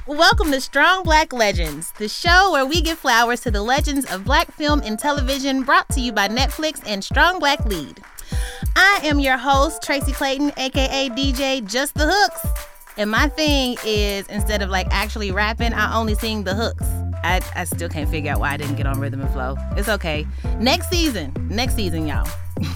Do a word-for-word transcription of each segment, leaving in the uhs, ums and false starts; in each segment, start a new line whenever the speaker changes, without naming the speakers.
Welcome to Strong Black Legends, the show where we give flowers to the legends of Black film and television, brought to you by Netflix and Strong Black Lead. I am your host, Tracy Clayton, aka D J Just the Hooks. And my thing is, instead of like actually rapping, I only sing the hooks. I, I still can't figure out why I didn't get on Rhythm and Flow. It's okay. Next season. Next season, y'all.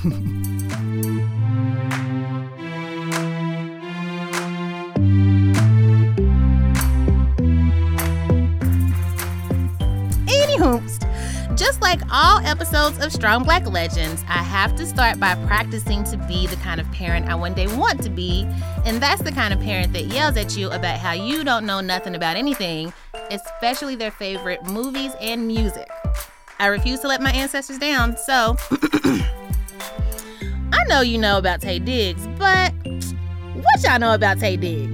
Just like all episodes of Strong Black Legends, I have to start by practicing to be the kind of parent I one day want to be, and that's the kind of parent that yells at you about how you don't know nothing about anything, especially their favorite movies and music. I refuse to let my ancestors down, so I know you know about Taye Diggs, but what y'all know about Taye Diggs?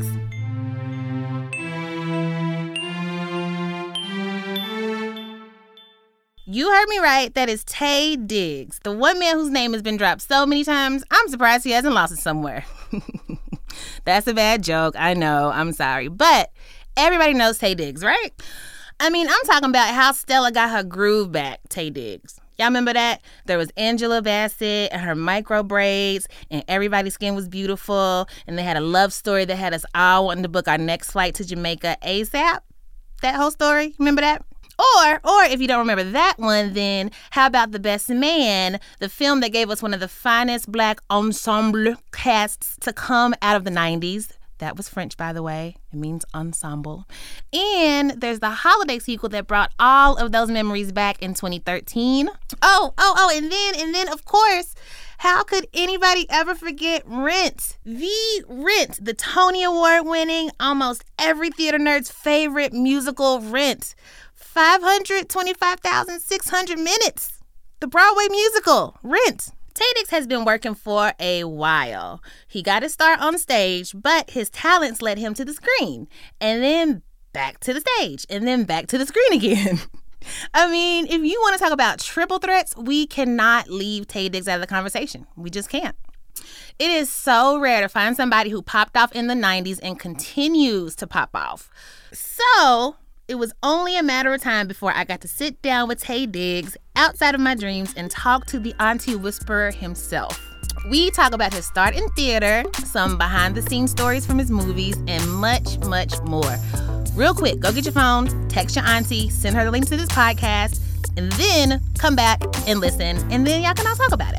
You heard me right. That is Taye Diggs, the one man whose name has been dropped so many times, I'm surprised he hasn't lost it somewhere. That's a bad joke. I know. I'm sorry. But everybody knows Taye Diggs, right? I mean, I'm talking about how Stella got her groove back, Taye Diggs. Y'all remember that? There was Angela Bassett and her micro braids, and everybody's skin was beautiful, and they had a love story that had us all wanting to book our next flight to Jamaica ASAP. That whole story, remember that? Or, or if you don't remember that one, then how about The Best Man, the film that gave us one of the finest Black ensemble casts to come out of the nineties. That was French, by the way. It means ensemble. And there's the holiday sequel that brought all of those memories back in twenty thirteen. Oh, oh, oh, and then, and then, of course, how could anybody ever forget Rent? The Rent, the Tony Award-winning, almost every theater nerd's favorite musical, Rent. five hundred twenty-five thousand six hundred minutes. The Broadway musical, Rent. Taye Diggs has been working for a while. He got his start on stage, but his talents led him to the screen. And then back to the stage. And then back to the screen again. I mean, if you want to talk about triple threats, we cannot leave Taye Diggs out of the conversation. We just can't. It is so rare to find somebody who popped off in the nineties and continues to pop off. So it was only a matter of time before I got to sit down with Taye Diggs outside of my dreams and talk to the Auntie Whisperer himself. We talk about his start in theater, some behind-the-scenes stories from his movies, and much, much more. Real quick, go get your phone, text your auntie, send her the link to this podcast, and then come back and listen, and then y'all can all talk about it.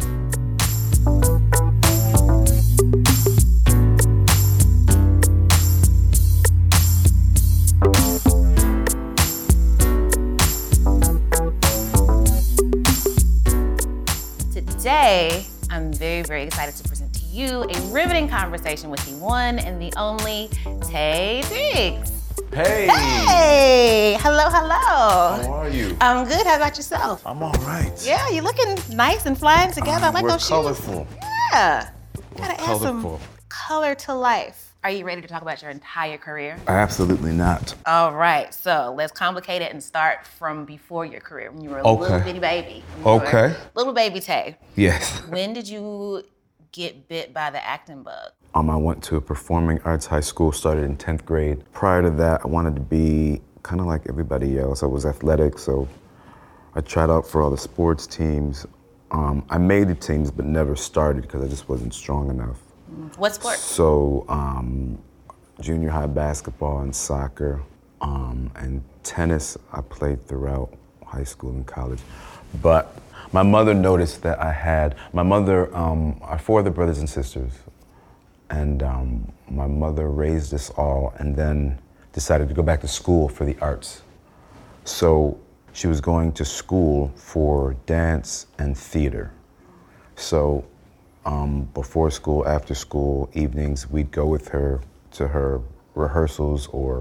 Today, I'm very, very excited to present to you a riveting conversation with the one and the only Taye Diggs.
Hey!
Hey! Hello, hello.
How are you?
I'm good. How about yourself?
I'm all right.
Yeah, you're looking nice and flying together.
Uh,
I like
we're
those
colorful.
shoes. Yeah.
We're
Gotta add
colorful.
some color to life. Are you ready to talk about your entire career?
Absolutely not.
All right, so let's complicate it and start from before your career, when you were a
Okay.
little bitty baby. When you
Okay.
were little baby Taye.
Yes.
When did you get bit by the acting bug?
Um, I went to a performing arts high school, started in tenth grade. Prior to that, I wanted to be kind of like everybody else. I was athletic, so I tried out for all the sports teams. Um, I made the teams, but never started because I just wasn't strong enough.
What sport?
So, um, junior high basketball and soccer, um, and tennis I played throughout high school and college. But my mother noticed that I had, my mother, um, I have four other brothers and sisters, and um, my mother raised us all and then decided to go back to school for the arts. So she was going to school for dance and theater. So Um, before school, after school, evenings, we'd go with her to her rehearsals or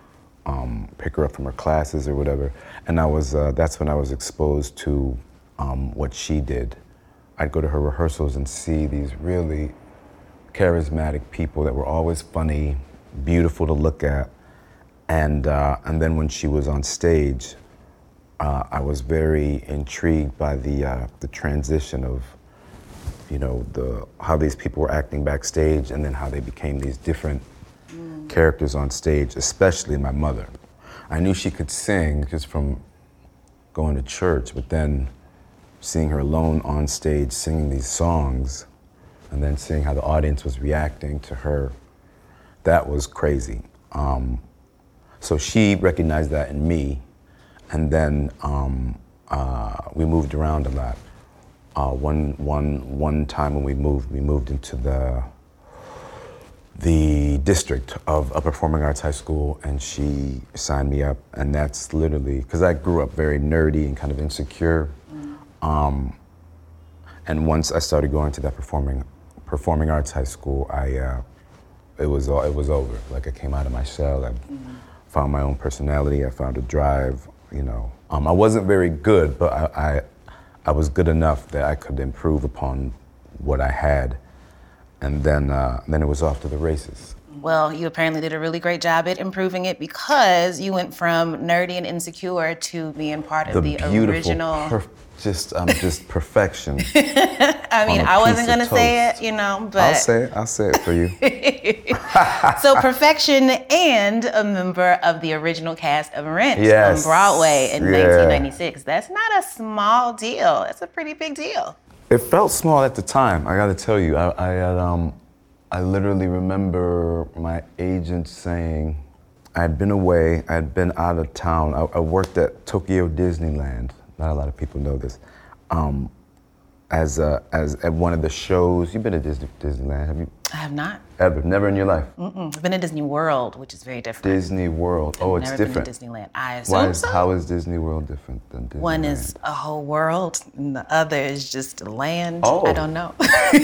um, pick her up from her classes or whatever. And I was, uh, that's when I was exposed to um, what she did. I'd go to her rehearsals and see these really charismatic people that were always funny, beautiful to look at. And, uh, and then when she was on stage, uh, I was very intrigued by the, uh, the transition of you know, the how these people were acting backstage and then how they became these different mm. characters on stage, especially my mother. I knew she could sing just from going to church, but then seeing her alone on stage singing these songs and then seeing how the audience was reacting to her, that was crazy. Um, so she recognized that in me, and then um, uh, we moved around a lot. Uh, one, one, one time when we moved, we moved into the the district of a performing arts high school, and she signed me up, and that's literally, because I grew up very nerdy and kind of insecure. Mm. Um, and once I started going to that performing performing arts high school, I uh, it was all, it was over. Like I came out of my shell. I mm. found my own personality. I found a drive. You know, um, I wasn't very good, but I, I I was good enough that I could improve upon what I had. And then, uh, then it was off to the races.
Well, you apparently did a really great job at improving it, because you went from nerdy and insecure to being part of the, the original.
Per- just, um, just perfection.
I mean, I wasn't gonna say it, you know, but
I'll say it. I'll say it for you.
So, perfection and a member of the original cast of Rent
yes.
on Broadway in
yeah.
nineteen ninety-six. That's not a small deal. That's a pretty big deal.
It felt small at the time, I gotta tell you. I, I had, um, I literally remember my agent saying, I had been away, I had been out of town. I, I worked at Tokyo Disneyland. Not a lot of people know this. Um, as a, as at one of the shows. You've been to Disney, Disneyland, have you?
I have not.
Ever? Never in your life?
Mm-mm. I've been to Disney World, which is very different.
Disney World. Oh,
I've
it's
never
different.
Been to Disneyland. I assume
Why is,
so.
How is Disney World different than Disneyland?
One is a whole world, and the other is just a land.
Oh.
I don't know.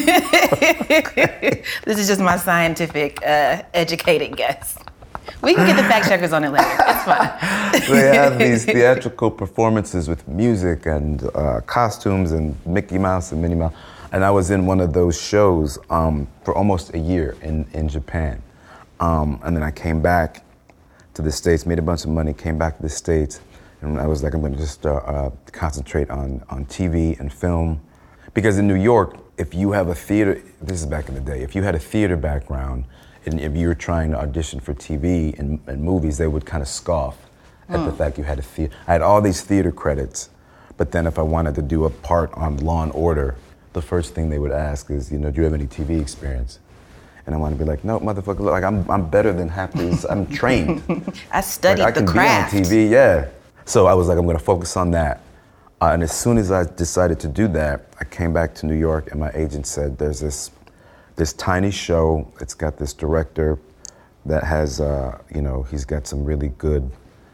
This is just my scientific, uh, educated guess. We can get the fact checkers on it later. It's fine.
They have these theatrical performances with music and uh, costumes and Mickey Mouse and Minnie Mouse. And I was in one of those shows um, for almost a year in, in Japan. Um, and then I came back to the States, made a bunch of money, came back to the States, and I was like, I'm gonna just uh, uh, concentrate on, on T V and film. Because in New York, if you have a theater, this is back in the day, if you had a theater background, and if you were trying to audition for T V and, and movies, they would kind of scoff at mm. the fact you had a theater. I had all these theater credits, but then if I wanted to do a part on Law and Order, the first thing they would ask is, you know, do you have any T V experience? And I want to be like, no, motherfucker, look, like I'm I'm better than half these. I'm trained.
I studied
like, I
the
can
craft.
Be on T V, yeah. So I was like, I'm gonna focus on that. Uh, and as soon as I decided to do that, I came back to New York, and my agent said, there's this this tiny show. It's got this director that has, uh, you know, he's got some really good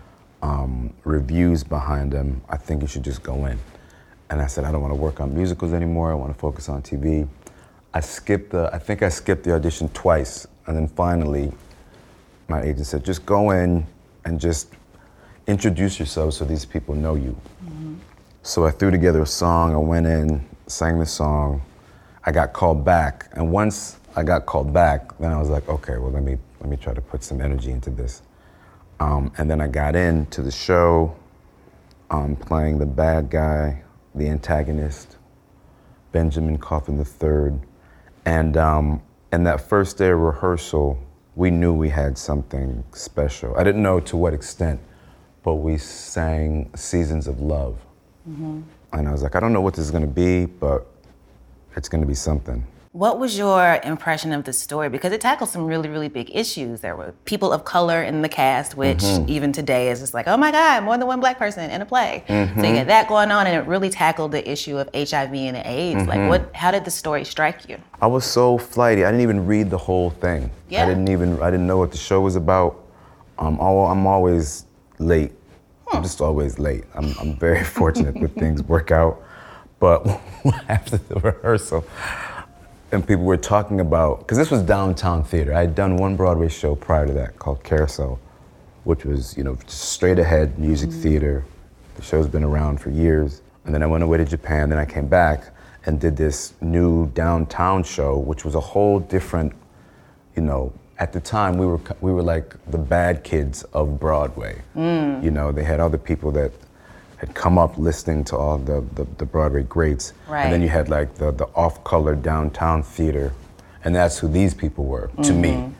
um, reviews behind him. I think you should just go in. And I said, I don't want to work on musicals anymore. I want to focus on T V. I skipped the, I think I skipped the audition twice. And then finally, my agent said, just go in and just introduce yourself so these people know you. Mm-hmm. So I threw together a song. I went in, sang the song. I got called back. And once I got called back, then I was like, okay, well, let me, let me try to put some energy into this. Um, and then I got into the show, um, playing the bad guy, the antagonist, Benjamin Coffin the third. And um, in that first day of rehearsal, we knew we had something special. I didn't know to what extent, but we sang Seasons of Love. Mm-hmm. And I was like, I don't know what this is gonna be, but it's gonna be something.
What was your impression of the story? Because it tackled some really, really big issues. There were people of color in the cast, which mm-hmm. even today is just like, oh my God, more than one black person in a play. Mm-hmm. So you had that going on, and it really tackled the issue of H I V and AIDS. Mm-hmm. Like, what? How did the story strike you?
I was so flighty. I didn't even read the whole thing.
Yeah.
I didn't even, I didn't know what the show was about. Um, I'm always late. Hmm. I'm just always late. I'm, I'm very fortunate that things work out. But after the rehearsal, and people were talking about, because this was downtown theater. I had done one Broadway show prior to that called Carousel, which was, you know, just straight ahead music mm-hmm. theater. The show's been around for years. And then I went away to Japan, then I came back and did this new downtown show, which was a whole different, you know, at the time we were we were like the bad kids of Broadway. Mm. You know, they had other people that had come up listening to all the, the, the Broadway greats.
Right.
And then you had like the, the off-color downtown theater, and that's who these people were, mm-hmm. to me.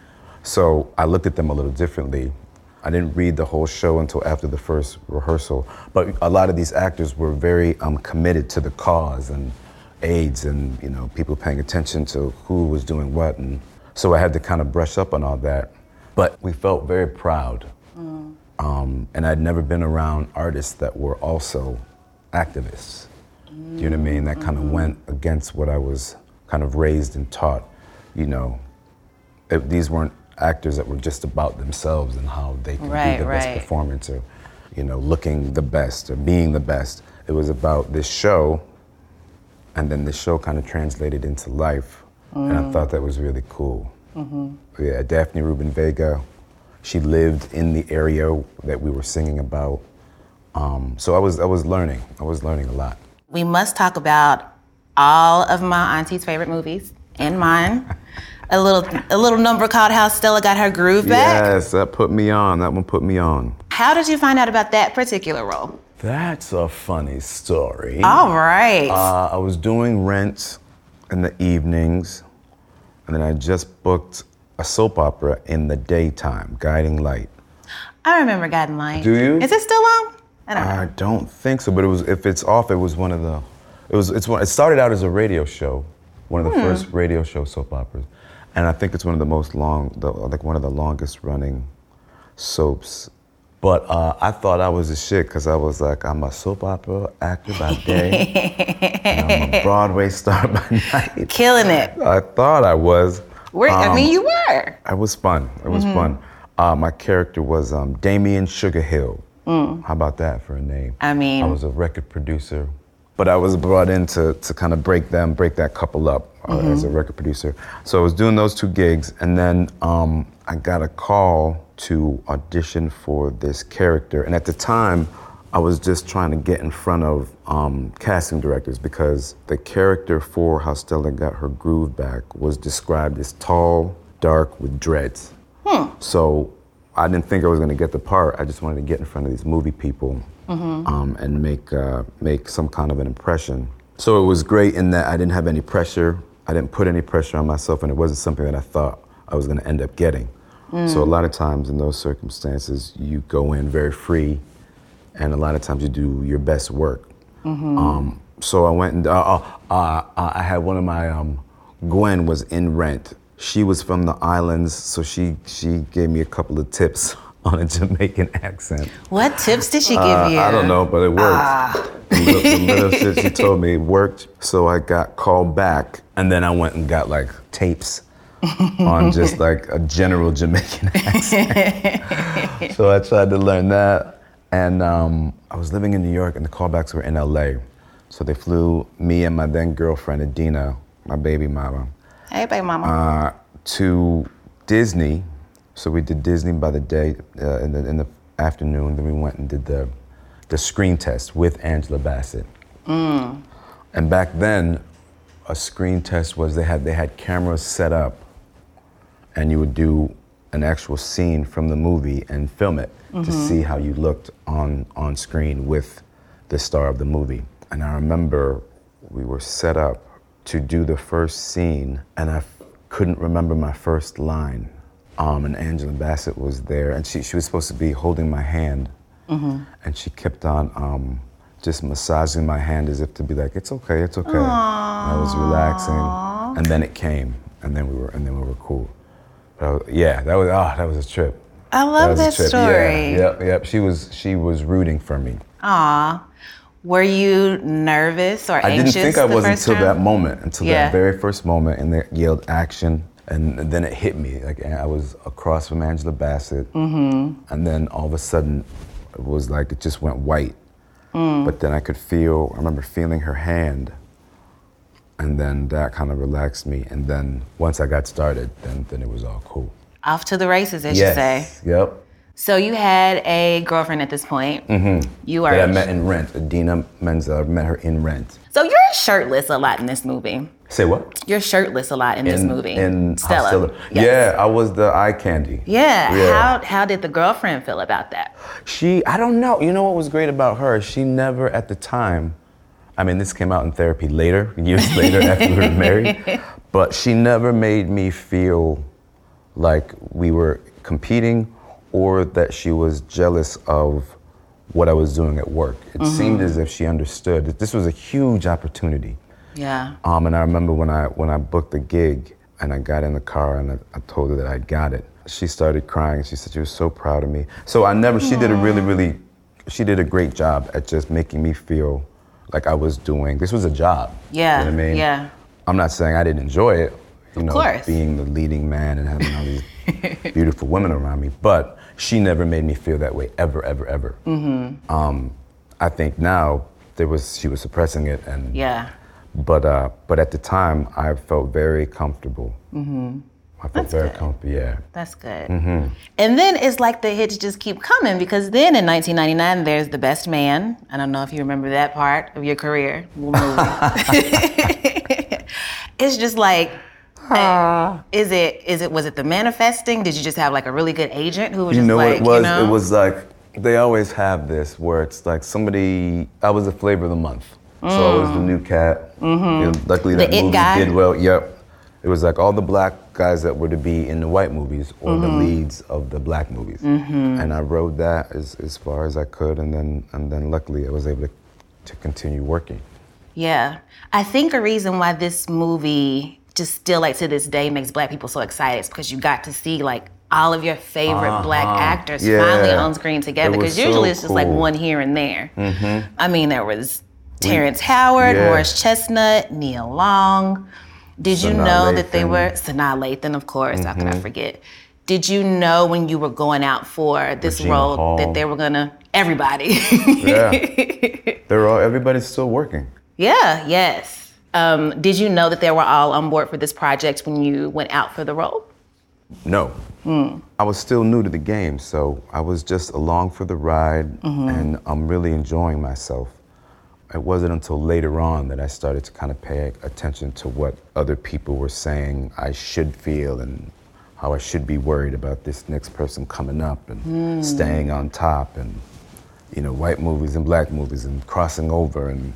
So I looked at them a little differently. I didn't read the whole show until after the first rehearsal, but a lot of these actors were very um, committed to the cause and AIDS and, you know, people paying attention to who was doing what, and so I had to kind of brush up on all that. But we felt very proud. Mm. Um, and I'd never been around artists that were also activists. Mm. Do you know what I mean? That kind of mm-hmm. went against what I was kind of raised and taught. You know, it, these weren't actors that were just about themselves and how they could
right,
be the
right.
best performance or, you know, looking the best or being the best. It was about this show, and then the show kind of translated into life. Mm. And I thought that was really cool. Mm-hmm. Yeah, Daphne Rubin Vega, she lived in the area that we were singing about. Um, so I was I was learning. I was learning a lot.
We must talk about all of my auntie's favorite movies and mine. A little a little number called How Stella Got Her Groove Back.
Yes, that put me on. That one put me on.
How did you find out about that particular role?
That's a funny story.
All right.
Uh, I was doing Rent in the evenings, and then I just booked a soap opera in the daytime, Guiding Light.
I remember Guiding Light.
Do you?
Is it still on? I don't know.
I don't think so, but it was. If it's off, it was one of the. It was. It's one. It started out as a radio show, one of the hmm. first radio show soap operas, and I think it's one of the most long, the, like one of the longest running soaps. But uh, I thought I was a shit because I was like, I'm a soap opera actor by day, and I'm a Broadway star by night.
Killing it.
I thought I was.
Where, um, I mean, you were.
It was fun. It was mm-hmm. fun. Uh, my character was um, Damien Sugarhill. Mm. How about that for a name?
I mean,
I was a record producer, but I was brought in to to kind of break them, break that couple up uh, mm-hmm. as a record producer. So I was doing those two gigs, and then um, I got a call to audition for this character. And at the time, I was just trying to get in front of um, casting directors because the character for How Stella Got Her Groove Back was described as tall, dark, with dreads. Hmm. So I didn't think I was gonna get the part. I just wanted to get in front of these movie people mm-hmm. um, and make uh, make some kind of an impression. So it was great in that I didn't have any pressure. I didn't put any pressure on myself, and it wasn't something that I thought I was gonna end up getting. Mm. So a lot of times in those circumstances, you go in very free, and a lot of times you do your best work. Mm-hmm. Um, so I went and uh, uh, uh, I had one of my, um, Gwen was in Rent. She was from the islands, so she she gave me a couple of tips on a Jamaican accent.
What tips did she give
uh,
you?
I don't know, but it worked. Ah. the, little, the little shit she told me worked. So I got called back, and then I went and got like tapes on just like a general Jamaican accent. So I tried to learn that. And um, I was living in New York and the callbacks were in L A. So they flew me and my then girlfriend, Adina, my baby mama.
Hey, baby mama.
Uh, to Disney. So we did Disney by the day, uh, in, the, in the afternoon. Then we went and did the, the screen test with Angela Bassett. Mm. And back then, a screen test was they had they had cameras set up, and you would do an actual scene from the movie and film it mm-hmm. to see how you looked on, on screen with the star of the movie. And I remember we were set up to do the first scene, and I f- couldn't remember my first line. Um, and Angela Bassett was there, and she, she was supposed to be holding my hand, mm-hmm. and she kept on um, just massaging my hand as if to be like, it's okay, it's okay. I was relaxing, and then it came, and then we were, and then we were cool. Uh, yeah, that was ah, oh, that was a trip.
I love that, that story.
Yeah, yep, yep. She was she was rooting for me.
Aw, were you nervous or
I
anxious?
I didn't think I
the
was
first
until
time?
that moment, until
yeah.
that very first moment, and they yelled action, and, and then it hit me. Like I was across from Angela Bassett, mm-hmm. and then all of a sudden, it was like it just went white. Mm. But then I could feel. I remember feeling her hand. And then that kind of relaxed me. And then once I got started, then then it was all cool.
Off to the races, as
yes.
you say.
Yep.
So you had a girlfriend at this point. Mm-hmm. You are.
That I met in Rent. Adina Menzel. I met her in Rent.
So you're shirtless a lot in this movie.
Say what?
You're shirtless a lot in, in this movie.
In
Stella.
Stella. Yes. Yeah, I was the eye candy.
Yeah. yeah. How how did the girlfriend feel about that?
She, I don't know. You know what was great about her? She never, at the time. I mean, this came out in therapy later, years later after we were married, but she never made me feel like we were competing or that she was jealous of what I was doing at work. It mm-hmm. seemed as if she understood that this was a huge opportunity.
Yeah.
Um, and I remember when I when I booked the gig and I got in the car and I, I told her that I got it, she started crying. She said she was so proud of me. So I never, Aww. she did a really, really, she did a great job at just making me feel like I was doing, this was a job.
Yeah,
you know what I mean?
yeah.
I'm not saying I didn't enjoy it, you
of
know,
course.
being the leading man and having all these beautiful women around me, but she never made me feel that way, ever, ever, ever. Mm-hmm. Um, I think now there was, she was suppressing it and,
yeah.
but uh, but at the time I felt very comfortable. Mm-hmm. I felt
That's
very
good.
comfortable, yeah.
That's good.
Mm-hmm.
And then it's like the hits just keep coming because then in nineteen ninety-nine, there's The Best Man. I don't know if you remember that part of your career. It's just like, uh, is it, is it, was it the manifesting? Did you just have like a really good agent who was
you
just
know
like,
what it was?
you know?
It was like, they always have this where it's like somebody, I was the flavor of the month. Mm. So I was the new cat. Mm-hmm. You know, luckily that
the
movie
it guy.
did well, yep. It was like all the black guys that were to be in the white movies or mm-hmm. the leads of the black movies. Mm-hmm. And I rode that as, as far as I could, and then and then luckily I was able to, to continue working.
Yeah. I think a reason why this movie just still like to this day makes black people so excited is because you got to see like all of your favorite
uh-huh.
black actors
yeah.
finally on screen together, because usually
so
it's just
cool.
like one here and there.
Mm-hmm.
I mean, there was Terrence Howard,
yeah.
Morris Chestnut, Neil Long. Did you
Sanaa
know
Lathan.
that they were, Sanaa Lathan, of course,
Mm-hmm.
how could I forget? Did you know when you were going out for this
Regina
role
Hall.
that they were gonna, everybody?
Yeah, they're all, everybody's still working.
Yeah, yes. Um, did you know that they were all on board for this project when you went out for the role?
No. Mm. I was still new to the game, so I was just along for the ride, mm-hmm. and I'm really enjoying myself. It wasn't until later on that I started to kind of pay attention to what other people were saying I should feel and how I should be worried about this next person coming up and mm. staying on top, and you know, white movies and black movies and crossing over. And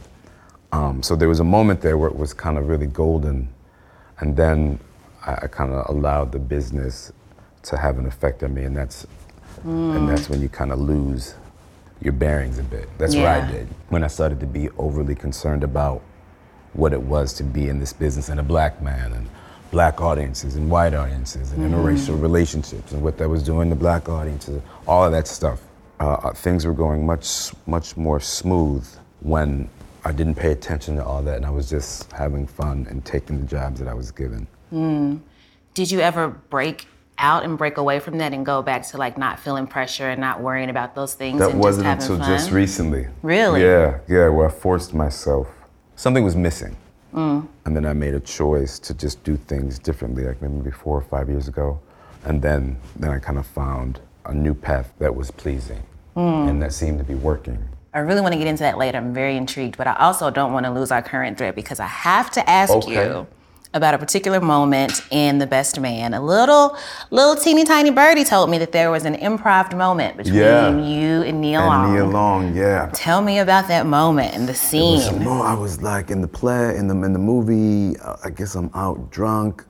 um, so there was a moment there where it was kind of really golden, and then I, I kind of allowed the business to have an effect on me, and that's mm. and that's when you kind of lose your bearings a bit. That's
yeah.
what I did when I started to be overly concerned about what it was to be in this business and a black man and black audiences and white audiences and mm. interracial relationships and what that was doing to black audiences, all of that stuff. Uh, things were going much, much more smooth when I didn't pay attention to all that and I was just having fun and taking the jobs that I was given.
Mm. Did you ever break out and break away from that and go back to like not feeling pressure and not worrying about those things?
That
and
wasn't
just
until
fun?
just recently.
Really?
Yeah, yeah, where I forced myself. Something was missing. Mm. And then I made a choice to just do things differently, like maybe four or five years ago. And then, then I kind of found a new path that was pleasing mm. and that seemed to be working. I
really want to get into that later. I'm very intrigued, but I also don't want to lose our current thread because I have to ask okay. you about a particular moment in The Best Man. A little, little teeny tiny birdie told me that there was an improv moment between
yeah.
you and Neil
and
Long.
And Neil Long, yeah.
Tell me about that moment and the scene.
It was a mo- I was like in the play, in the in the movie. Uh, I guess I'm out drunk,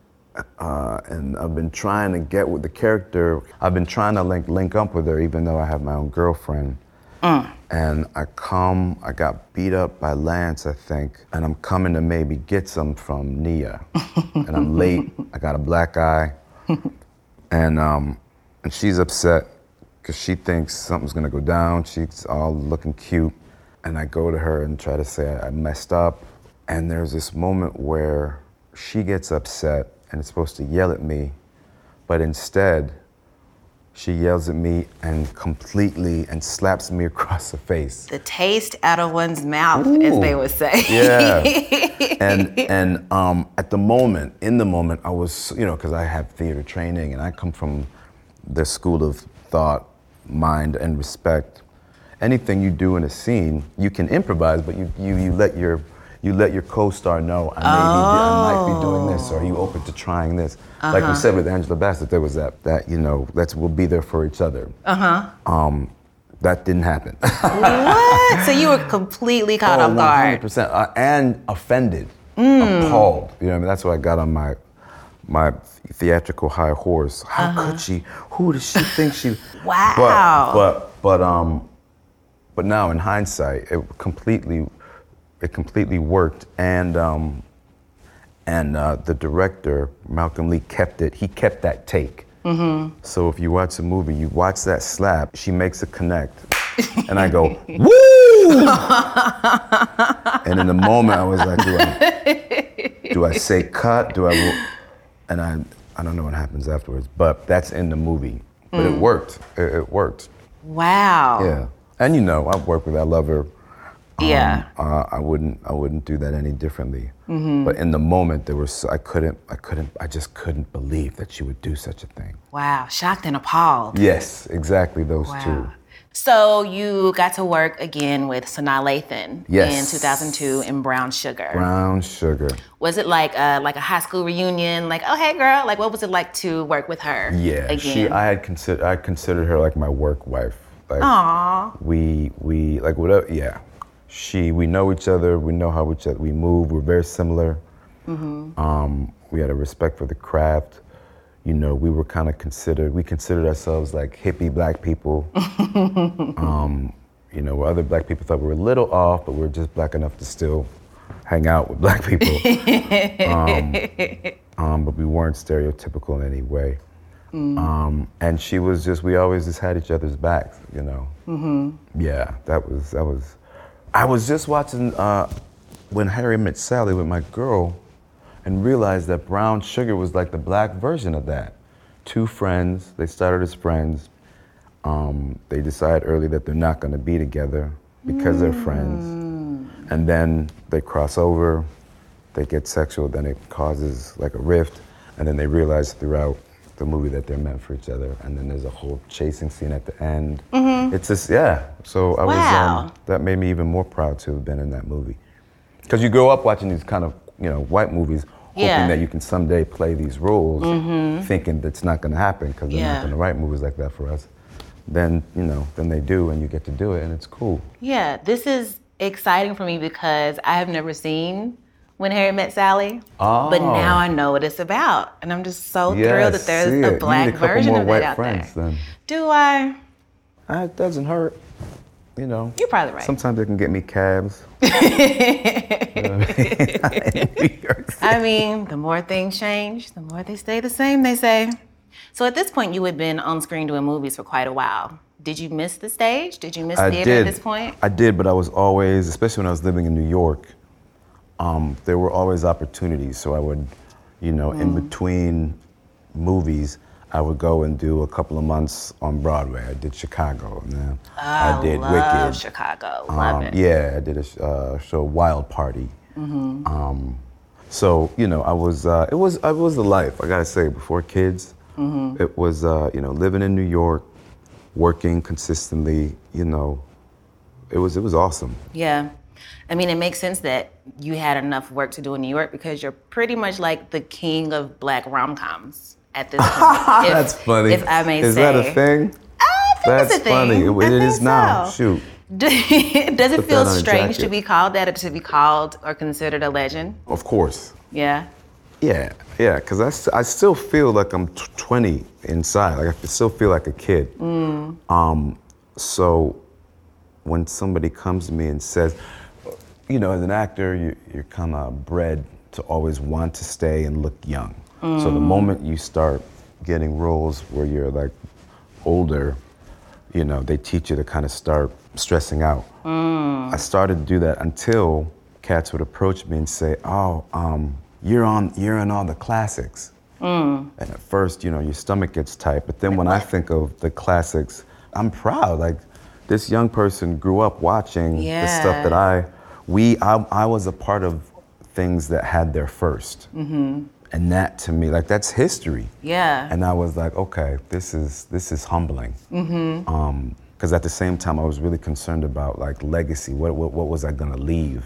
uh, and I've been trying to get with the character. I've been trying to link link up with her, even though I have my own girlfriend. Mm. And I come, I got beat up by Lance, I think, and I'm coming to maybe get some from Nia. And I'm late, I got a black eye, and um, and she's upset because she thinks something's gonna go down. She's all looking cute, and I go to her and try to say I messed up, and there's this moment where she gets upset and is supposed to yell at me, but instead, she yells at me and completely and slaps me across the face.
The taste out of one's mouth, Ooh. As they would say.
Yeah. and and um, at the moment, in the moment, I was, you know, because I have theater training and I come from the school of thought, mind, and respect. Anything you do in a scene, you can improvise, but you you, you let your you let your co-star know I, may
oh.
be, I might be doing this, or are you open to trying this? Uh-huh. Like we said with Angela Bassett, there was that, that you know, that's we'll be there for each other. Uh-huh. Um, that didn't happen.
What? So you were completely caught
oh,
off guard.
one hundred percent. Uh, and offended, mm. appalled. You know what I mean? That's what I got on my my theatrical high horse. How uh-huh. could she? Who does she think she?
Wow.
But but but um, but now in hindsight, it completely, it completely worked, and um, and uh, the director Malcolm Lee kept it. He kept that take. Mm-hmm. So if you watch a movie, you watch that slap. She makes a connect, and I go woo. And in the moment, I was like, do I do I say cut? Do I? And I, I don't know what happens afterwards, but that's in the movie. But mm. it worked. It, it worked.
Wow.
Yeah, and you know, I've worked with. I love her. Um,
yeah.
Uh, I wouldn't. I wouldn't do that any differently. Mm-hmm. But in the moment, there was. I couldn't. I couldn't. I just couldn't believe that she would do such a thing.
Wow. Shocked and appalled.
Yes, exactly. Those
wow.
two.
So you got to work again with Sanaa Lathan
yes.
in two thousand two in Brown Sugar.
Brown Sugar.
Was it like a, like a high school reunion? Like, oh, hey, girl. Like, what was it like to work with her
yeah,
again?
She, I had considered, I considered her like my work wife. Like,
Aww.
We, we, like, whatever, yeah. She, we know each other. We know how each other, we move. We're very similar. Mm-hmm. Um, we had a respect for the craft. You know, we were kind of considered, we considered ourselves like hippie black people. um, you know, where other black people thought we were a little off, but we were just black enough to still hang out with black people. um, um, but we weren't stereotypical in any way. Mm. Um, and she was just, we always just had each other's backs, you know. Mm-hmm. Yeah, that was, that was, I was just watching uh, When Harry Met Sally with my girl, and realized that Brown Sugar was like the black version of that. Two friends, they started as friends. Um, they decide early that they're not gonna be together because mm. they're friends. And then they cross over, they get sexual, then it causes like a rift, and then they realize throughout the movie that they're meant for each other. And then there's a whole chasing scene at the end. Mm-hmm. It's just, yeah. So I
wow.
was, um, that made me even more proud to have been in that movie. Because you grow up watching these kind of, you know, white movies, hoping
yeah.
that you can someday play these roles, mm-hmm. thinking that's not going to happen because they're
yeah.
not going to write movies like that for us. Then, you know, then they do, and you get to do it, and it's cool.
Yeah, this is exciting for me because I have never seen When Harry Met Sally,
oh.
but now I know what it's about, and I'm just so
yes,
thrilled that there's a black
you need a
version
more
of
white
it out
friends,
there.
Then.
Do I?
Uh, it doesn't hurt. You know,
you're probably right.
Sometimes they can get me cabs.
I mean, the more things change, the more they stay the same, they say. So at this point, you had been on screen doing movies for quite a while. Did you miss the stage? Did you miss
I
theater
did.
at this point?
I did, but I was always, especially when I was living in New York, um, there were always opportunities. So I would, you know, mm. in between movies, I would go and do a couple of months on Broadway. I did Chicago, and then
oh,
I did
love
Wicked.
Chicago, love
um,
it.
Yeah, I did a uh, show, Wild Party. Mm-hmm. Um, so you know, I was, uh, it was, it was the life. I gotta say, before kids, mm-hmm. it was, uh, you know, living in New York, working consistently. You know, it was, it was awesome.
Yeah. I mean, it makes sense that you had enough work to do in New York because you're pretty much like the king of black rom-coms at this point. if,
That's funny.
If I may
is
say.
Is that a thing?
I think
That's
it's a thing.
funny. It, it is
so.
now. Shoot.
Does it
Put
feel
that on a
strange
jacket.
to be called that or to be called or considered a legend?
Of course.
Yeah?
Yeah, yeah, because I, st- I still feel like I'm t- twenty inside. Like I still feel like a kid. Mm. Um, so when somebody comes to me and says, you know, as an actor, you, you're kind of bred to always want to stay and look young. Mm. So the moment you start getting roles where you're like older, you know, they teach you to kind of start stressing out. Mm. I started to do that until cats would approach me and say, oh, um, you're on, you're in all the classics. Mm. And at first, you know, your stomach gets tight, but then when I think of the classics, I'm proud. Like, this young person grew up watching
yeah.
the stuff that I, we, I, I was a part of things that had their first. Mm-hmm. And that to me, like, that's history.
Yeah.
And I was like, okay, this is, this is humbling. Mm-hmm. Um, because at the same time, I was really concerned about like legacy. What, what, what was I gonna leave?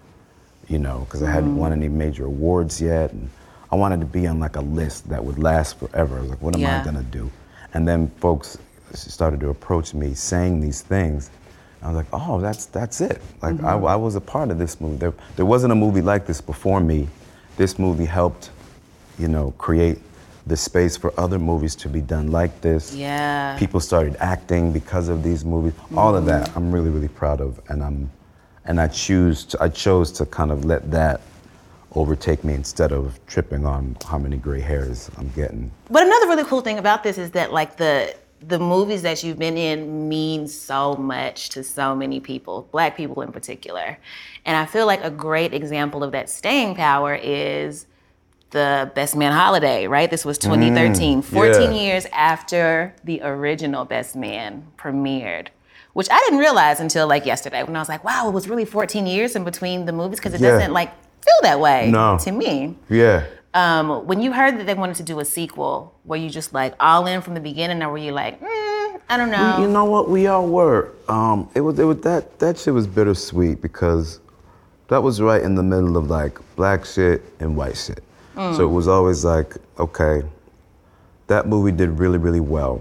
You know, because I hadn't mm. won any major awards yet. And I wanted to be on like a list that would last forever. I was like, what am
yeah.
I gonna do? And then folks started to approach me saying these things. I was like, oh, that's that's it. Like, mm-hmm. I, I was a part of this movie. There, there wasn't a movie like this before me. This movie helped you know, create the space for other movies to be done like this.
Yeah.
People started acting because of these movies. Mm-hmm. All of that, I'm really, really proud of, and I'm, and I choose, to, I chose to kind of let that overtake me instead of tripping on how many gray hairs I'm getting.
But another really cool thing about this is that like the the movies that you've been in mean so much to so many people, Black people in particular. And I feel like a great example of that staying power is the Best Man Holiday, right? This was twenty thirteen, mm, fourteen yeah. years after the original Best Man premiered, which I didn't realize until like yesterday when I was like, wow, it was really fourteen years in between the movies, because it yeah. doesn't like feel that way
no.
to me.
Yeah.
Um, when you heard that they wanted to do a sequel, were you just like all in from the beginning, or were you like, mm, I don't know?
We, you know what? We all were. Um, it was, it was that that shit was bittersweet because that was right in the middle of like Black shit and white shit. Mm. So it was always like, okay, that movie did really, really well.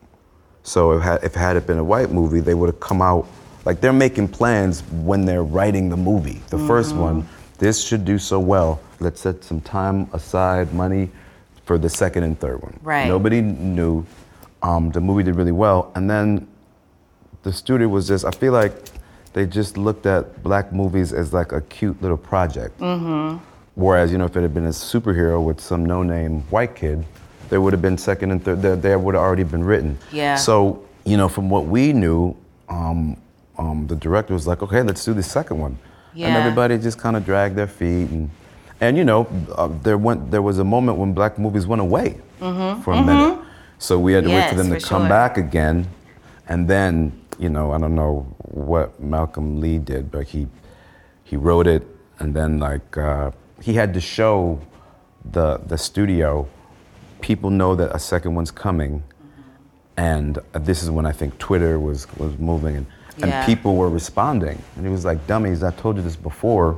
So if had, if had it been a white movie, they would have come out, like they're making plans when they're writing the movie. The mm-hmm. first one, this should do so well. Let's set some time aside, money, for the second and third one.
Right.
Nobody knew. Um, the movie did really well. And then the studio was just, I feel like they just looked at Black movies as like a cute little project. Mm-hmm. Whereas, you know, if it had been a superhero with some no-name white kid, there would have been second and third, there, there would have already been written.
Yeah.
So, you know, from what we knew, um, um, the director was like, okay, let's do the second one. Yeah. And everybody just kind of dragged their feet. And, and you know, uh, there went there was a moment when Black movies went away mm-hmm. for a mm-hmm. minute. So we had to yes, wait for them to for come sure. back again. And then, you know, I don't know what Malcolm Lee did, but he he wrote it, and then like uh, he had to show the the studio, people know that a second one's coming. Mm-hmm. And this is when I think Twitter was was moving, and, and yeah. people were responding. And he was like, dummies, I told you this before.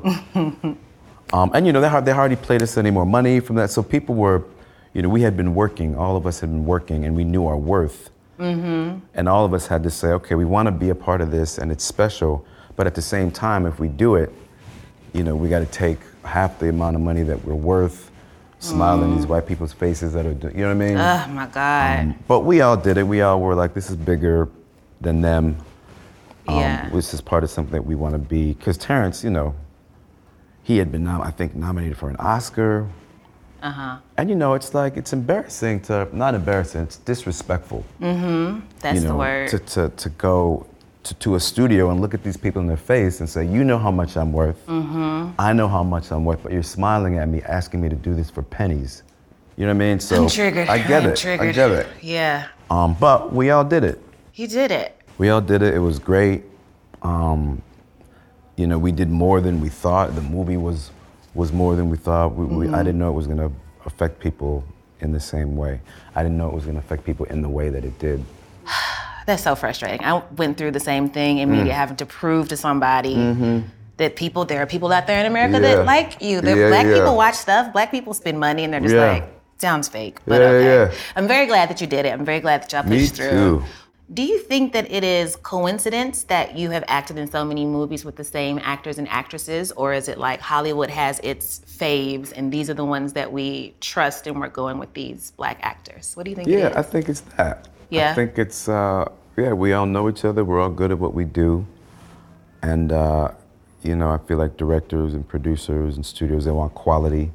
um, and you know, they, they hardly played us any more money from that. So people were, you know, we had been working, all of us had been working, and we knew our worth. Mm-hmm. And all of us had to say, okay, we want to be a part of this, and it's special. But at the same time, if we do it, you know, we got to take half the amount of money that we're worth, smile mm. in these white people's faces that are, you know what I mean?
Oh my God. Um,
but we all did it. We all were like, this is bigger than them. Um,
yeah.
This is part of something that we want to be. Because Terrence, you know, he had been, nom- I think, nominated for an Oscar.
Uh-huh.
And you know, it's like, it's embarrassing to, not embarrassing, it's disrespectful.
Mm-hmm. That's
you know,
the word.
To, to, to go to, to a studio and look at these people in their face and say, you know how much I'm worth. Mm-hmm. I know how much I'm worth, but you're smiling at me, asking me to do this for pennies. You know what I mean? So
I'm triggered.
I get
I'm
it.
Triggered.
I get it.
Yeah.
Um, but we all did it.
You did it.
We all did it. It was great. Um, you know, we did more than we thought. The movie was was more than we thought. We, mm-hmm. we, I didn't know it was going to affect people in the same way. I didn't know it was going to affect people in the way that it did.
That's so frustrating. I went through the same thing in media, mm. having to prove to somebody mm-hmm. that people, there are people out there in America yeah. that like you. Yeah, Black yeah. people watch stuff. Black people spend money, and they're just yeah. like, sounds fake. But
yeah,
okay.
Yeah.
I'm very glad that you did it. I'm very glad that y'all pushed
Me
through.
Too.
Do you think that it is coincidence that you have acted in so many movies with the same actors and actresses, or is it like Hollywood has its faves and these are the ones that we trust and we're going with these Black actors? What do you think
yeah,
it is?
I think it's that.
Yeah.
I think it's, uh, yeah, we all know each other. We're all good at what we do. And, uh, you know, I feel like directors and producers and studios, they want quality.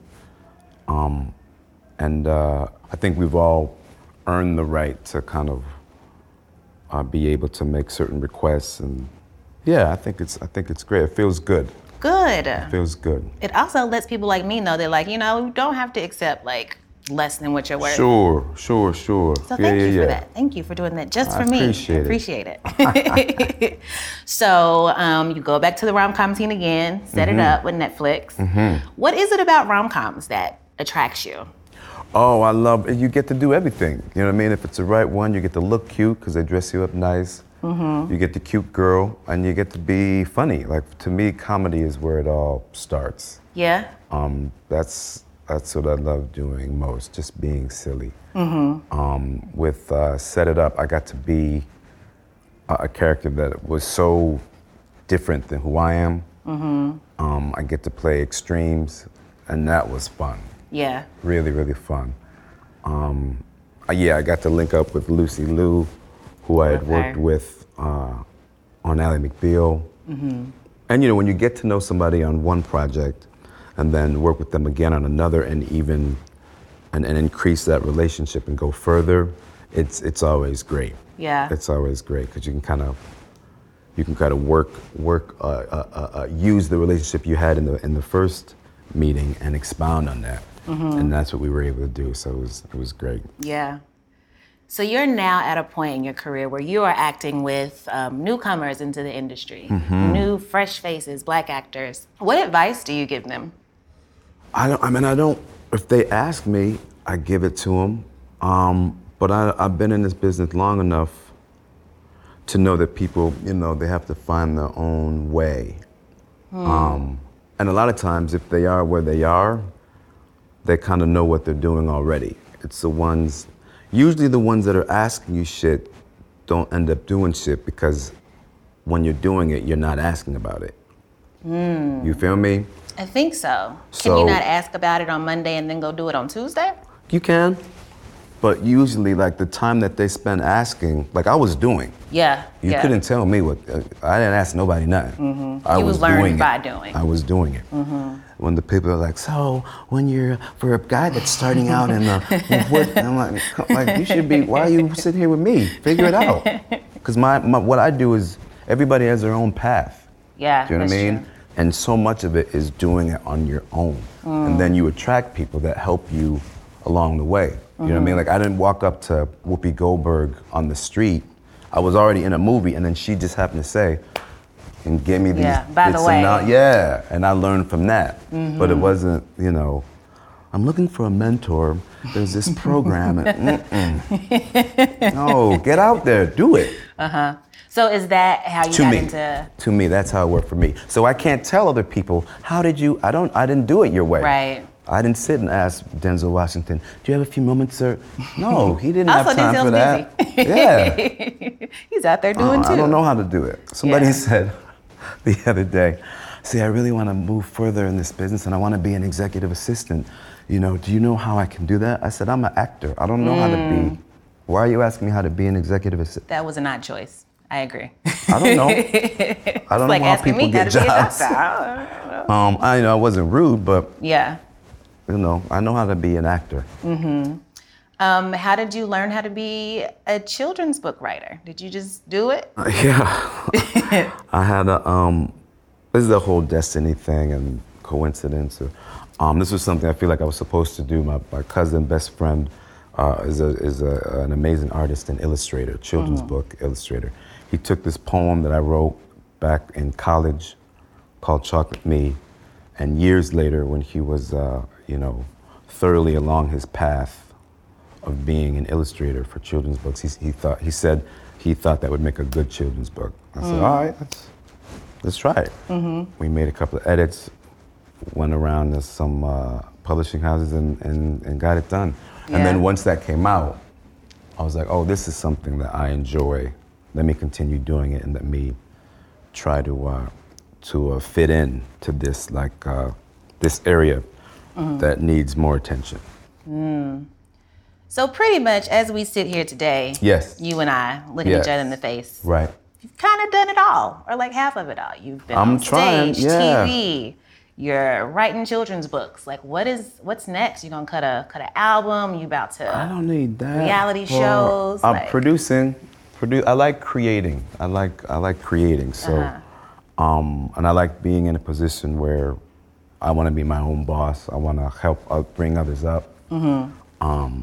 Um, and uh, I think we've all earned the right to kind of Uh, be able to make certain requests, and yeah, I think it's I think it's great. It feels good.
Good.
It feels good.
It also lets people like me know that, like, you know, you don't have to accept like less than what you're worth.
Sure, sure, sure.
So thank
yeah,
you
yeah,
for
yeah.
that. Thank you for doing that just
I
for me.
Appreciate
I appreciate it. it. So um, you go back to the rom-com scene again, set mm-hmm. it up with Netflix. Mm-hmm. What is it about rom-coms that attracts you?
Oh, I love it. You get to do everything. You know what I mean? If it's the right one, you get to look cute because they dress you up nice. Mm-hmm. You get the cute girl, and you get to be funny. Like, to me, comedy is where it all starts.
Yeah?
Um, that's that's what I love doing most, just being silly. Mm-hmm. Um, with uh, Set It Up, I got to be a, a character that was so different than who I am. Mm-hmm. Um, I get to play extremes, and that was fun.
Yeah.
Really, really fun. Um, uh, yeah, I got to link up with Lucy Liu, who I had
Okay.
worked with uh, on Ally McBeal. Mm-hmm. And you know, when you get to know somebody on one project and then work with them again on another and even and, and increase that relationship and go further, it's it's always great.
Yeah.
It's always great because you can kind of you can kind of work work uh, uh, uh, use the relationship you had in the in the first meeting and expound on that. Mm-hmm. And that's what we were able to do. So it was it was great.
Yeah. So you're now at a point in your career where you are acting with um, newcomers into the industry, mm-hmm. new, fresh faces, black actors. What advice do you give them?
I don't. I mean, I don't. If they ask me, I give it to them. Um, but I, I've been in this business long enough to know that people, you know, they have to find their own way. Hmm. Um, and a lot of times, if they are where they are, they kind of know what they're doing already. It's the ones, usually the ones that are asking you shit don't end up doing shit because when you're doing it, you're not asking about it. Mm. You feel me?
I think so.
so.
Can you not ask about it on Monday and then go do it on Tuesday?
You can, but usually like the time that they spend asking, like I was doing.
Yeah,
You
yeah.
couldn't tell me what, uh, I didn't ask nobody nothing.
Mm-hmm.
I
you
was
was learning
doing
by
it.
doing.
I was doing it.
Mm-hmm.
When the people are like, so when you're, for a guy that's starting out in the, what, and I'm like, like, you should be, why are you sitting here with me? Figure it out. Because my, my, what I do is, everybody has their own path.
Yeah,
Do you know what I mean?
true.
And so much of it is doing it on your own. Mm. And then you attract people that help you along the way. You know what I mean? Like I didn't walk up to Whoopi Goldberg on the street. I was already in a movie and then she just happened to say, and give me these.
Yeah, by the
it's
way.
Not, yeah, and I learned from that.
Mm-hmm.
But it wasn't, you know, I'm looking for a mentor. There's this program. And, mm-mm. No, get out there, do it.
Uh-huh. So is that how you
to
got
me,
into?
To me, that's how it worked for me. So I can't tell other people, how did you, I don't, I didn't do it your way.
Right.
I didn't sit and ask Denzel Washington, do you have a few moments, sir? No, he didn't
Also,
have time
Denzel's
for that.
busy.
Yeah.
He's out there doing
Uh,
too.
I don't know how to do it. Somebody
Yeah.
said the other day, see, I really want to move further in this business and I want to be an executive assistant. You know, do you know how I can do that? I said, I'm an actor. I don't know mm. how to be. Why are you asking me how to be an executive assistant?
That was an odd choice. I agree.
I don't know. I don't
like
know how
asking
people
me
get
how to
jobs.
Be a doctor. I don't know.
Um, I you know I wasn't rude, but
yeah,
you know I know how to be an actor.
Mm-hmm. Um, how did you learn how to be a children's book writer? Did you just do it?
Uh, yeah, I had a. Um, this is the whole destiny thing and coincidence. Um, this was something I feel like I was supposed to do. My my cousin, best friend, uh, is a is a, an amazing artist and illustrator, children's mm-hmm. book illustrator. He took this poem that I wrote back in college called Chocolate Me, and years later when he was, uh, you know, thoroughly along his path of being an illustrator for children's books, he, he thought, he said he thought that would make a good children's book. I said, mm. all right, let's, let's try it. Mm-hmm. We made a couple of edits, went around to some uh, publishing houses and, and, and got it done. Yeah. And then once that came out, I was like, oh, this is something that I enjoy. Let me continue doing it and let me try to uh, to uh, fit in to this like uh, this area mm-hmm. that needs more attention.
Mm. So pretty much as we sit here today,
yes,
you and I looking
yes.
each other in the face,
right?
You've kind of done it all, or like half of it all. You've been
I'm
on
trying,
stage,
yeah.
T V. You're writing children's books. Like, what is what's next? You gonna cut a cut an album? You about to?
I don't need that.
Reality
well,
shows.
I'm
like,
producing. Produ- I like creating. I like I like creating. So, uh-huh. um, and I like being in a position where I want to be my own boss. I want to help uh, bring others up. Mm-hmm. Um,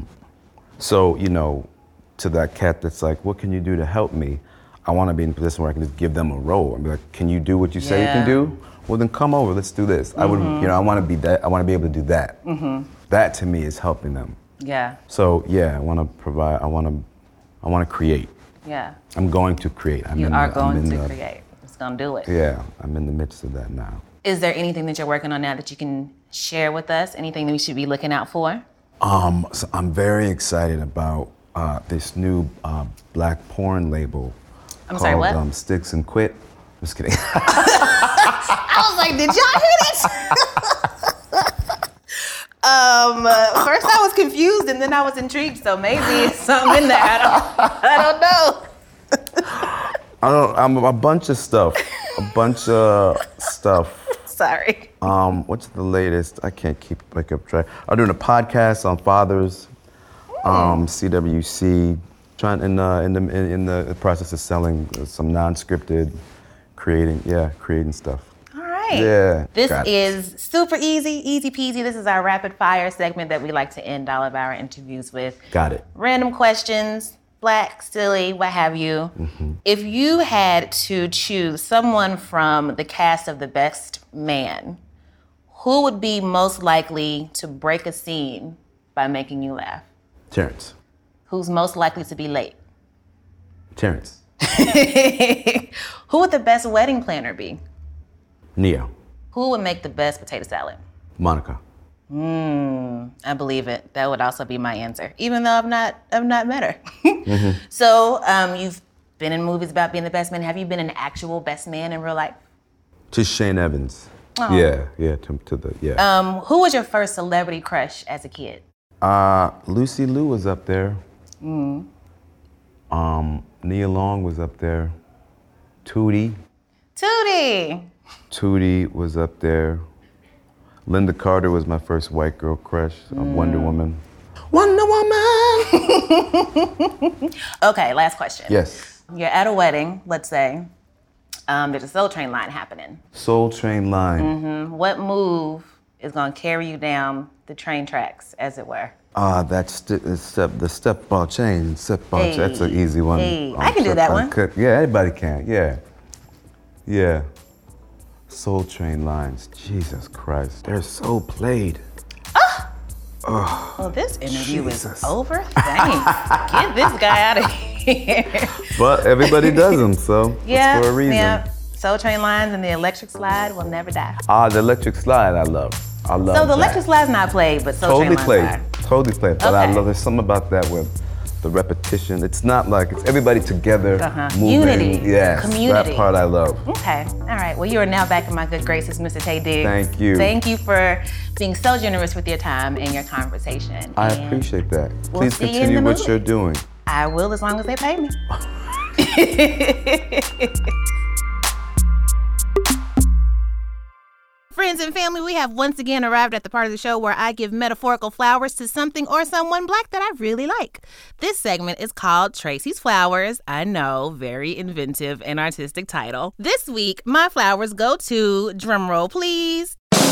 so you know, to that cat that's like, what can you do to help me? I want to be in a position where I can just give them a role and be like, can you do what you say
yeah.
you can do? Well, then come over. Let's do this. Mm-hmm. I would, you know, I want to be that. I want to be able to do that. Mm-hmm. That to me is helping them.
Yeah.
So yeah, I want to provide. I want to. I want to create.
Yeah.
I'm going to create. I'm
you
in
are
the,
going
I'm in
to
the,
create. Just gonna do it.
Yeah, I'm in the midst of that now.
Is there anything that you're working on now that you can share with us? Anything that we should be looking out for?
Um, so I'm very excited about uh, this new uh, black porn label.
I'm
called,
sorry, what?
Um, Sticks and Quit. I'm just kidding.
I was like, did y'all hear that? Um, uh, first I was confused and then I was intrigued, so maybe it's something in there. I don't, I don't know.
I don't, I'm a bunch of stuff. A bunch of stuff.
Sorry.
Um, what's the latest? I can't keep like up track. I'm doing a podcast on fathers, um, C W C, trying in, uh, in the in, in the process of selling some non-scripted, creating, yeah, creating stuff.
All right.
Yeah.
This is super easy, easy peasy. This is our rapid fire segment that we like to end all of our interviews with.
Got it.
Random questions, black, silly, what have you. Mm-hmm. If you had to choose someone from the cast of The Best Man, who would be most likely to break a scene by making you laugh?
Terrence.
Who's most likely to be late?
Terrence.
Who would the best wedding planner be?
Neo.
Who would make the best potato salad?
Monica.
Hmm, I believe it. That would also be my answer, even though I've not, I've not met her. mm-hmm. So, um, you've been in movies about being the best man. Have you been an actual best man in real life?
To Shane Evans. Oh. Yeah, yeah, to, to the, yeah.
Um, who was your first celebrity crush as a kid?
Uh, Lucy Liu was up there. Mm. Um, Nia Long was up there. Tootie.
Tootie.
Tootie was up there. Linda Carter was my first white girl crush. Mm. Wonder Woman. Wonder Woman!
Okay, last question.
Yes.
You're at a wedding, let's say. Um, there's a Soul Train line happening.
Soul Train line.
Mm-hmm. What move is going to carry you down the train tracks, as it were?
Ah, uh, that's st- step, the step ball chain. Step ball hey. chain. That's an easy one.
Hey. Um, I can do that one.
Cut. Yeah, everybody can. Yeah. Yeah. Soul Train lines. Jesus Christ. They're so played.
Ah!
Oh,
well, this interview Jesus. is over. Thanks. Get this guy out of here.
But everybody does them, so
yeah,
it's for a reason.
Yeah. Soul Train lines and the electric slide will never die.
Ah, the electric slide I love. I love
So the
that.
electric slide's not played, but Soul
totally
Train
played.
lines are.
Totally played. But
okay.
I love, there's something about that with the repetition. It's not like, it's everybody together,
uh-huh.
moving.
Unity.
Yes,
community.
That part I love.
Okay, all right. Well, you are now back in my good graces, Mister Taye Diggs.
Thank you.
Thank you for being so generous with your time and your conversation.
I
and
appreciate that.
We'll
Please continue what you're doing.
I will, as long as they pay me. Friends and family, we have once again arrived at the part of the show where I give metaphorical flowers to something or someone black that I really like. This segment is called Tracy's Flowers. I know, very inventive and artistic title. This week, my flowers go to, drumroll please,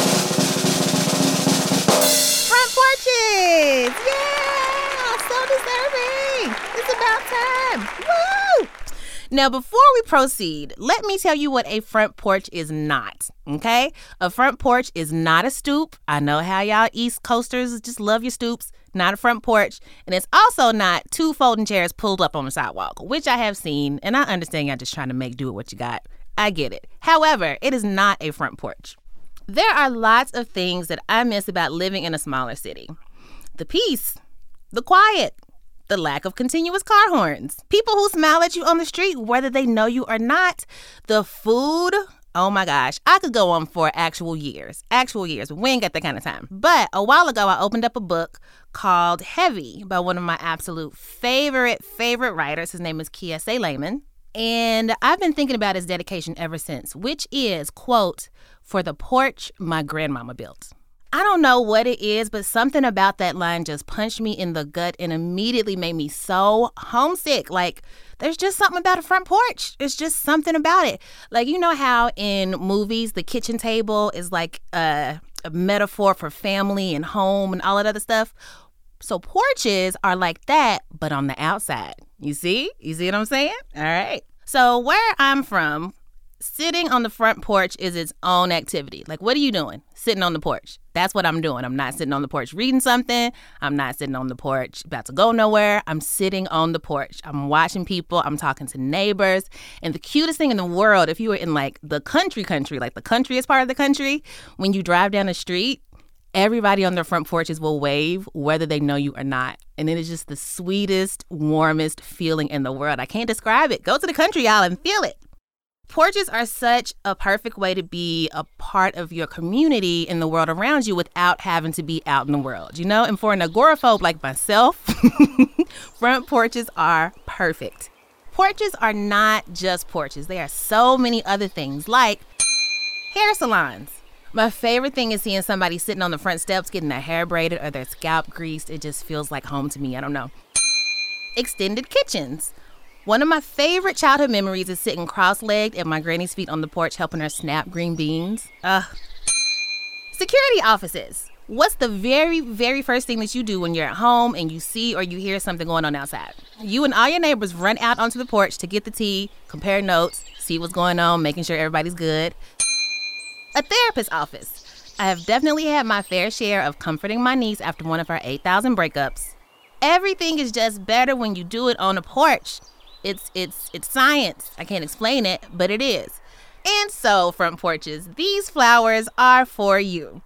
front porches! Yeah! So deserving! It's about time! Woo! Now, before we proceed, let me tell you what a front porch is not, okay? A front porch is not a stoop. I know how y'all East Coasters just love your stoops. Not a front porch. And it's also not two folding chairs pulled up on the sidewalk, which I have seen, and I understand y'all just trying to make do with what you got. I get it. However, it is not a front porch. There are lots of things that I miss about living in a smaller city. The peace, the quiet, the lack of continuous car horns, people who smile at you on the street, whether they know you or not, the food. Oh my gosh, I could go on for actual years, actual years, but we ain't got that kind of time. But a while ago, I opened up a book called Heavy by one of my absolute favorite, favorite writers. His name is Kiese Laymon. And I've been thinking about his dedication ever since, which is, quote, for the porch my grandmama built. I don't know what it is, but something about that line just punched me in the gut and immediately made me so homesick. Like, there's just something about a front porch. It's just something about it. Like, you know how in movies, the kitchen table is like a, a metaphor for family and home and all that other stuff? So porches are like that, but on the outside. You see? You see what I'm saying? All right. So where I'm from, sitting on the front porch is its own activity. Like, what are you doing? Sitting on the porch. That's what I'm doing. I'm not sitting on the porch reading something. I'm not sitting on the porch about to go nowhere. I'm sitting on the porch. I'm watching people. I'm talking to neighbors. And the cutest thing in the world, if you were in like the country country, like the countryest part of the country, when you drive down the street, everybody on their front porches will wave whether they know you or not. And it is just the sweetest, warmest feeling in the world. I can't describe it. Go to the country, y'all, and feel it. Porches are such a perfect way to be a part of your community in the world around you without having to be out in the world, you know? And for an agoraphobe like myself, front porches are perfect. Porches are not just porches. They are so many other things, like hair salons. My favorite thing is seeing somebody sitting on the front steps getting their hair braided or their scalp greased. It just feels like home to me. I don't know. Extended kitchens. One of my favorite childhood memories is sitting cross-legged at my granny's feet on the porch helping her snap green beans. Ugh. Security offices. What's the very, very first thing that you do when you're at home and you see or you hear something going on outside? You and all your neighbors run out onto the porch to get the tea, compare notes, see what's going on, making sure everybody's good. A therapist's office. I have definitely had my fair share of comforting my niece after one of her eight thousand breakups. Everything is just better when you do it on a porch. It's it's it's science. I can't explain it, but it is. And so, front porches, these flowers are for you.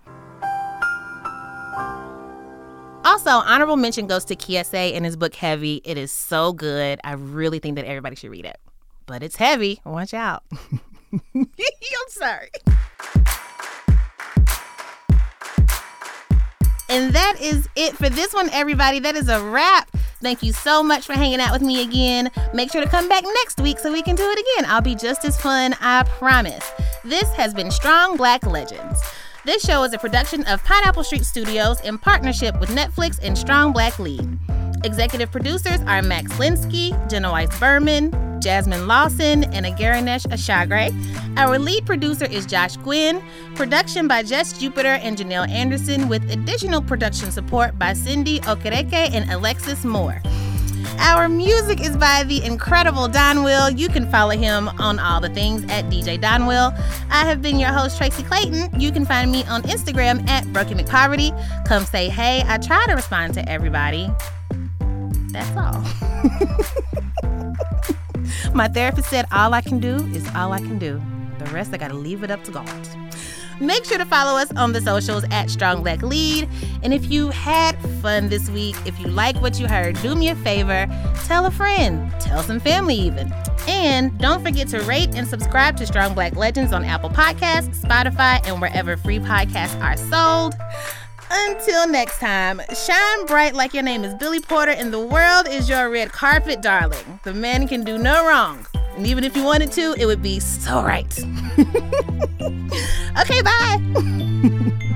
Also, honorable mention goes to Kiese and his book Heavy. It is so good. I really think that everybody should read it. But it's heavy. Watch out. I'm sorry. And that is it for this one, everybody. That is a wrap. Thank you so much for hanging out with me again. Make sure to come back next week so we can do it again. I'll be just as fun, I promise. This has been Strong Black Legends. This show is a production of Pineapple Street Studios in partnership with Netflix and Strong Black Lead. Executive producers are Max Linsky, Jenna Weiss-Berman, Jasmine Lawson, and Agaranesh Ashagre. Our lead producer is Josh Gwynn. Production by Jess Jupiter and Janelle Anderson, with additional production support by Cindy Okereke and Alexis Moore. Our music is by the incredible Don Will. You can follow him on all the things at D J Don Will. I have been your host, Tracy Clayton. You can find me on Instagram at Broken McPoverty. Come say hey. I try to respond to everybody. That's all. My therapist said all I can do is all I can do. The rest I gotta leave it up to God. Make sure to follow us on the socials at Strong Black Lead. And if you had fun this week, if you like what you heard, do me a favor, tell a friend, tell some family even. And don't forget to rate and subscribe to Strong Black Legends on Apple Podcasts, Spotify, and wherever free podcasts are sold. Until next time, shine bright like your name is Billy Porter and the world is your red carpet, darling. The man can do no wrong. And even if you wanted to, it would be so right. Okay, bye.